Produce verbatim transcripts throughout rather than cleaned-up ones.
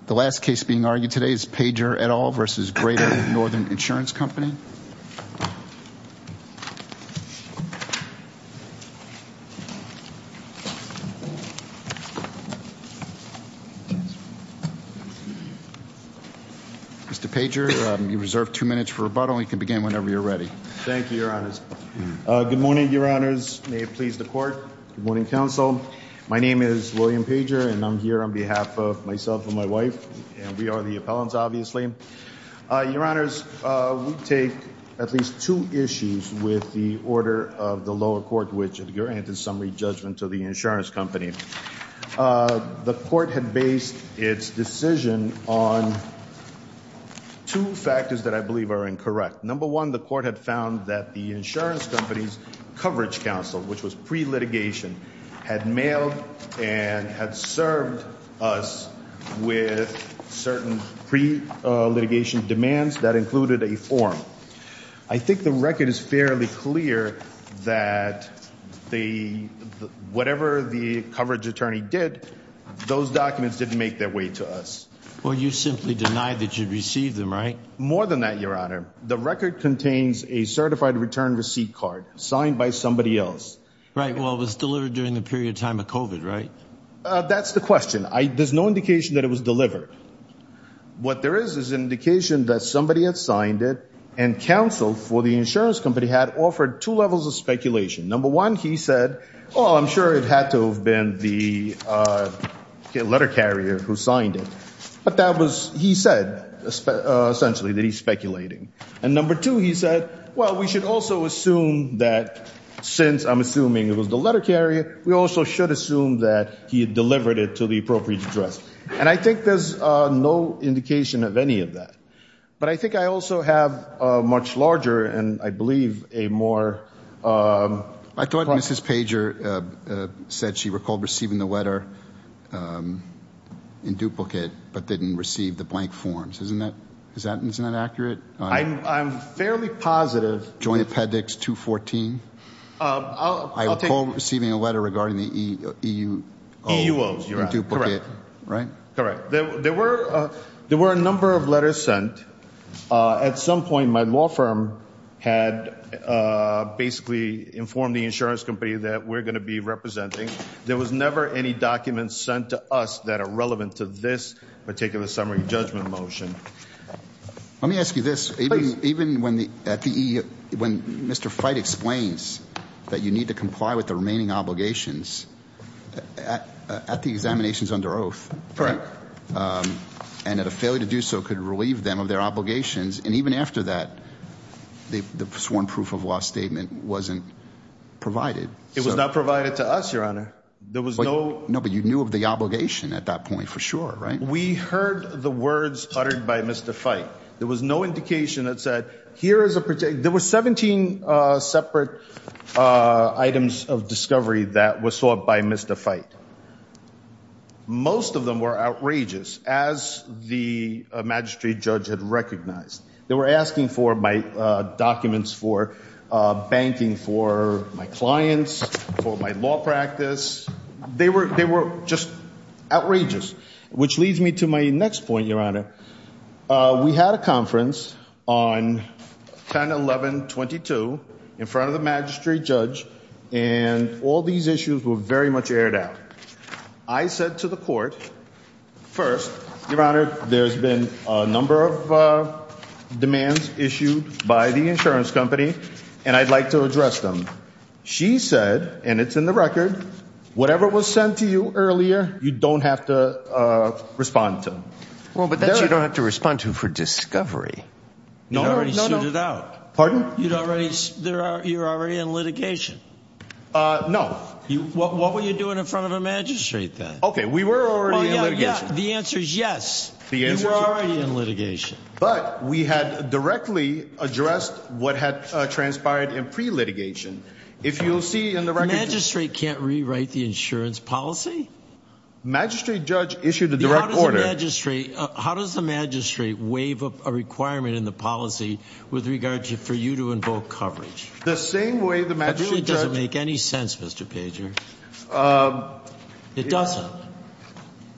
The last case being argued today is Pager et al. Versus Greater Northern Insurance Company. Mister Pager, um, you reserve two minutes for rebuttal. You can begin whenever you're ready. Thank you, Your Honors. Uh, good morning, Your Honors. May it please the Court. Good morning, Counsel. My name is William Pager, and I'm here on behalf of myself and my wife, and we are the appellants, obviously. Uh, Your Honors, uh, we take at least two issues with the order of the lower court, which granted summary judgment to the insurance company. Uh, the court had based its decision on two factors that I believe are incorrect. Number one, the court had found that the insurance company's coverage counsel, which was pre-litigation, had mailed and had served us with certain pre-litigation demands that included a form. I think the record is fairly clear that the, the whatever the coverage attorney did, those documents didn't make their way to us. Well, you simply denied that you'd received them, right? More than that, Your Honor. The record contains a certified return receipt card signed by somebody else. Right. Well, it was delivered during the period of time of COVID, right? Uh, that's the question. I, there's no indication that it was delivered. What there is is an indication that somebody had signed it, and counsel for the insurance company had offered two levels of speculation. Number one, he said, oh, I'm sure it had to have been the uh, letter carrier who signed it. But that was, he said, uh, essentially, that he's speculating. And number two, he said, well, we should also assume that since I'm assuming it was the letter carrier, we also should assume that he had delivered it to the appropriate address. And I think there's uh, no indication of any of that. But I think I also have a much larger and I believe a more... Um, I thought Missus Pager uh, uh, said she recalled receiving the letter um, in duplicate but didn't receive the blank forms. Isn't that, is that, isn't that accurate? Um, I'm, I'm fairly positive... Joint Appendix two fourteen. Uh, I'll, I I'll recall take receiving a letter regarding the E U O E U Os, you're in right. duplicate, Correct. right? Correct. There, there were uh, there were a number of letters sent. Uh, at some point, my law firm had uh, basically informed the insurance company that we're going to be representing. There was never any documents sent to us that are relevant to this particular summary judgment motion. Let me ask you this: even even when the at the E U, when Mister Fite explains that you need to comply with the remaining obligations at, at the examinations under oath. Correct. Right? Um, and that a failure to do so could relieve them of their obligations. And even after that, the, the sworn proof of loss statement wasn't provided. It so, was not provided to us, Your Honor. There was but, no... No, but you knew of the obligation at that point for sure, right? We heard the words uttered by Mister Fite. There was no indication that said, here is a particular... There were seventeen uh, separate uh, items of discovery that were sought by Mister Fite. Most of them were outrageous, as the uh, magistrate judge had recognized. They were asking for my uh, documents for uh, banking for my clients, for my law practice. They were, they were just outrageous, which leads me to my next point, Your Honor. Uh, we had a conference on ten eleven twenty-two in front of the magistrate judge, and all these issues were very much aired out. I said to the court, first, Your Honor, there's been a number of uh, demands issued by the insurance company, and I'd like to address them. She said, and it's in the record, whatever was sent to you earlier, you don't have to uh, respond to. Well, but that you don't have to respond to for discovery. You'd No, no, already no, sued no. it out. Pardon? You'd already, there are, you're already in litigation. Uh, no. You, what, what were you doing in front of a magistrate then? Okay, we were already well, in yeah, litigation. Yeah, the answer is yes. The answer you were is- already in litigation. But we had directly addressed what had uh, transpired in pre-litigation. If you'll see in the record... Magistrate can't rewrite the insurance policy? Magistrate judge issued a direct how does order. A magistrate, uh, how does the magistrate waive a, a requirement in the policy with regard to for you to invoke coverage? The same way the magistrate That really doesn't judge... make any sense, Mister Pager. Uh, it doesn't.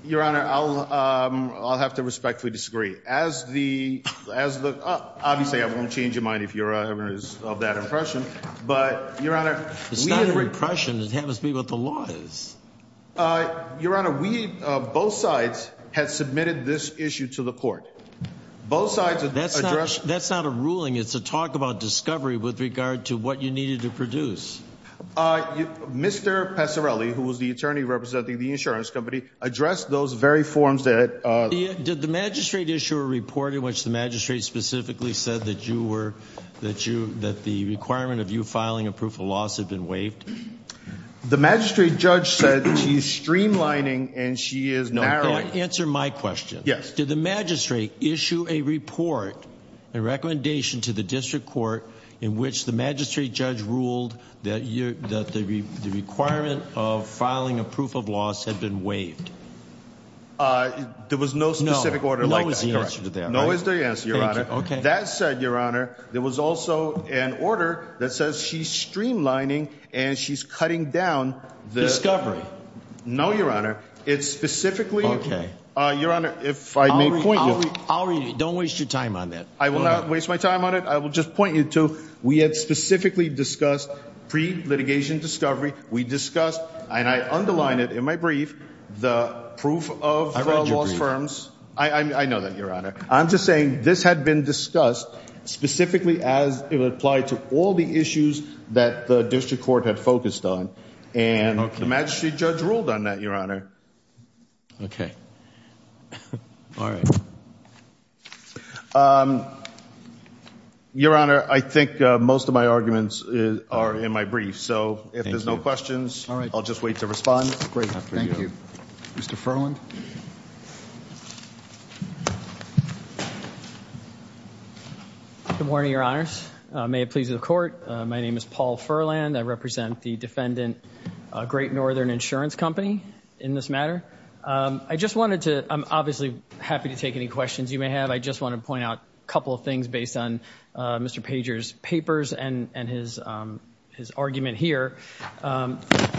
Your Honor, I'll um, I'll have to respectfully disagree. As the as the uh, obviously I won't change your mind if you're uh, is of that impression, but Your Honor, it's we not an re- impression. It happens to be what the law is. Uh, Your Honor, we uh, both sides had submitted this issue to the court. Both sides that's addressed. Not, that's not a ruling. It's a talk about discovery with regard to what you needed to produce. Uh, you, Mister Passarelli, who was the attorney representing the insurance company, addressed those very forms that. Uh, the, did the magistrate issue a report in which the magistrate specifically said that you were, that you, that the requirement of you filing a proof of loss had been waived? The magistrate judge said she's streamlining and she is no, narrowing. Answer my question. Yes. Did the magistrate issue a report, a recommendation to the district court in which the magistrate judge ruled that, you, that the, re, the requirement of filing a proof of loss had been waived? Uh, there was no specific no. order no like that. No is the Correct. answer to that, No right? is the answer, Your Thank Honor. You. Okay. That said, Your Honor, there was also an order that says she's streamlining and she's cutting down the... Discovery. No, Your Honor. It's specifically... Okay. Uh, Your Honor, if I I'll may read, point I'll you... Read, I'll read it. Don't waste your time on that. I will Go not ahead. waste my time on it. I will just point you to, we had specifically discussed pre-litigation discovery. We discussed, and I underline it in my brief, the proof of uh, loss brief. firms. I, I, I know that, Your Honor. I'm just saying this had been discussed specifically as it applied to all the issues that the district court had focused on. And okay. the magistrate judge ruled on that, Your Honor. Okay. All right. Um, Your Honor, I think uh, most of my arguments is, are in my brief. So if Thank there's you. no questions, All right. I'll just wait to respond. Great. Thank you. you. Mister Furland? Good morning, Your Honors. Uh, may it please the Court. Uh, my name is Paul Furland. I represent the defendant, uh, Great Northern Insurance Company, in this matter. Um, I just wanted to, I'm obviously happy to take any questions you may have. I just want to point out a couple of things based on uh, Mister Pager's papers and, and his, um, his argument here. Um,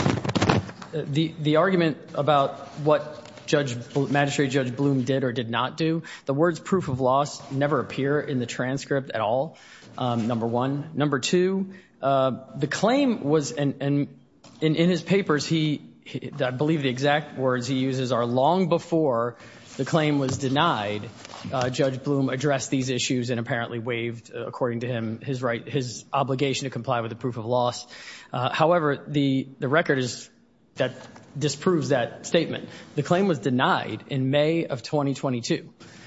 the, the argument about what Judge, Magistrate Judge Bloom did or did not do, the words proof of loss never appear in the transcript at all, um, number one. Number two, uh, the claim was, and, and in, in his papers, he, he, I believe the exact words he uses are long before the claim was denied, uh, Judge Bloom addressed these issues and apparently waived, uh, according to him, his right, his obligation to comply with the proof of loss. Uh, however, the, the record is that disproves that statement. The claim was denied in May of twenty twenty-two.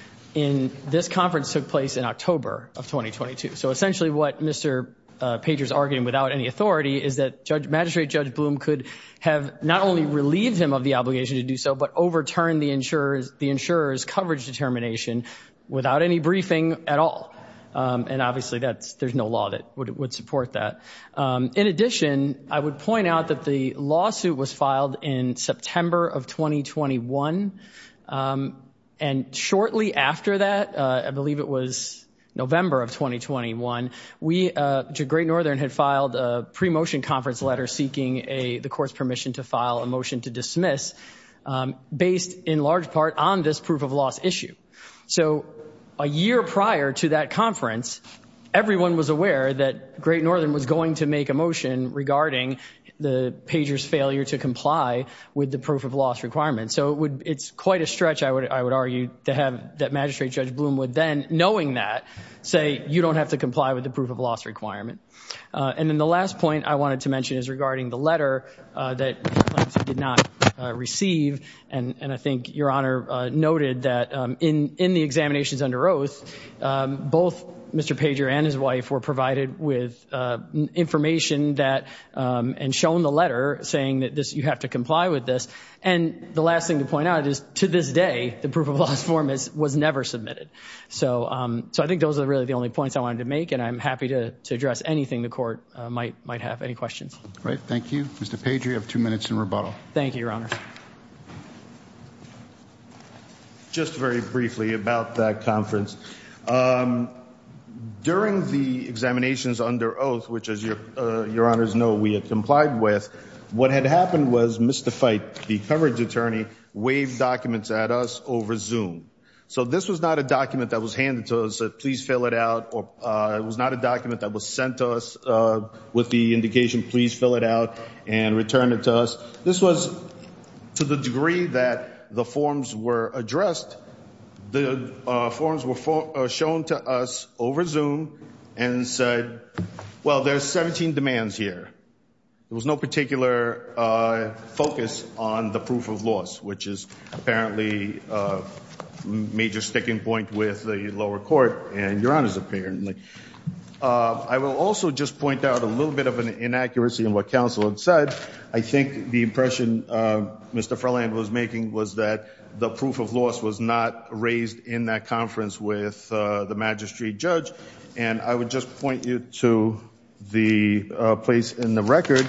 In this conference took place in October of twenty twenty-two. So essentially what Mister Uh, Pager's arguing without any authority is that Judge, Magistrate Judge Bloom could have not only relieved him of the obligation to do so, but overturned the insurer's, the insurer's coverage determination without any briefing at all. Um, and obviously that's, there's no law that would, would support that. Um, in addition, I would point out that the lawsuit was filed in September of twenty twenty-one. Um, and shortly after that, uh, I believe it was November of twenty twenty-one, we, uh, Great Northern had filed a pre-motion conference letter seeking a, the court's permission to file a motion to dismiss, um, based in large part on this proof of loss issue. So a year prior to that conference, everyone was aware that Great Northern was going to make a motion regarding the Pager's failure to comply with the proof of loss requirement. So it would, it's quite a stretch, I would, I would argue, to have that Magistrate Judge Bloom would then, knowing that, say you don't have to comply with the proof of loss requirement. Uh, and then the last point I wanted to mention is regarding the letter uh, that he claims he did not uh, receive. And, and I think Your Honor uh, noted that um, in, in the examinations under oath, um, both Mister Pager and his wife were provided with uh, information that um, and shown the letter saying that this you have to comply with this. And the last thing to point out is to this day the proof of loss form is, was never submitted. So um, so I think those are really the only points I wanted to make, and I'm happy to, to address anything the court uh, might might have. Any questions? Right. Thank you, Mister Pager. You have two minutes in rebuttal. Thank you, Your Honor. Just very briefly about that conference. Um, During the examinations under oath, which as your, uh, your honors know we had complied with, What had happened was Mister Fite, the coverage attorney, waved documents at us over Zoom. So this was not a document that was handed to us, said, please fill it out, or uh, it was not a document that was sent to us uh, with the indication, please fill it out and return it to us. This was to the degree that the forms were addressed, the uh, forms were for, uh, shown to us over Zoom and said, well, there's seventeen demands here. There was no particular uh, focus on the proof of loss, which is apparently a major sticking point with the lower court and Your Honors, apparently. Uh, I will also just point out a little bit of an inaccuracy in what counsel had said. I think the impression uh, Mister Furland was making was that the proof of loss was not raised in that conference with uh, the magistrate judge. And I would just point you to the uh, place in the record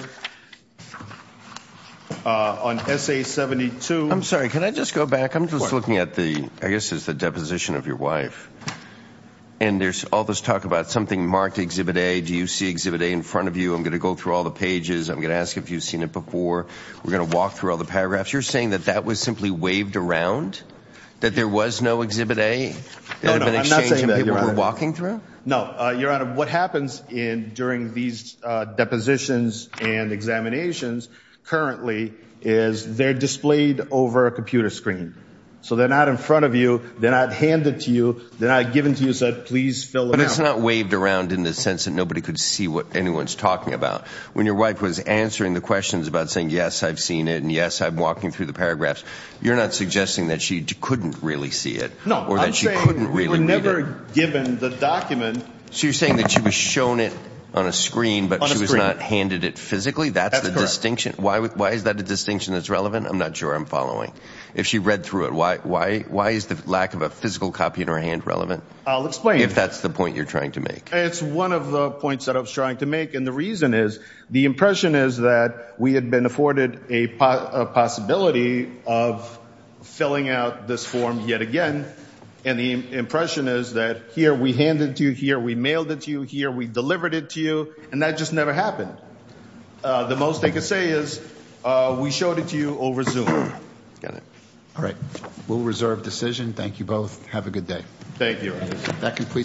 uh, on S A seventy-two. I'm sorry, can I just go back? I'm just looking at the, I guess it's the deposition of your wife. And there's all this talk about something marked Exhibit A. Do you see Exhibit A in front of you? I'm going to go through all the pages. I'm going to ask if you've seen it before. We're going to walk through all the paragraphs. You're saying that that was simply waved around? That there was no Exhibit A that no, had no, been I'm exchanged not saying and that, people Your were Honor. walking through? No, uh, Your Honor, what happens in during these uh, depositions and examinations currently is they're displayed over a computer screen. So they're not in front of you, they're not handed to you, they're not given to you, said, please fill them out. But it's not waved around in the sense that nobody could see what anyone's talking about. When your wife was answering the questions about saying, yes, I've seen it, and yes, I'm walking through the paragraphs, you're not suggesting that she couldn't really see it? No, or that I'm she saying couldn't we really were read never it? given the document. So you're saying that she was shown it on a screen, but On a she was screen. not handed it physically? That's, That's the correct. distinction? Why, why is that a distinction that's relevant? I'm not sure I'm following. If she read through it, why, why, why is the lack of a physical copy in her hand relevant? I'll explain. If that's the point you're trying to make. It's one of the points that I was trying to make, and the reason is, the impression is that we had been afforded a, po- a possibility of filling out this form yet again, and the im- impression is that here we handed it to you, here we mailed it to you, here we delivered it to you, and that just never happened. Uh, the most they could say is, uh, we showed it to you over Zoom. Got it. All right. We'll reserve decision. Thank you both. Have a good day. Thank you. That completes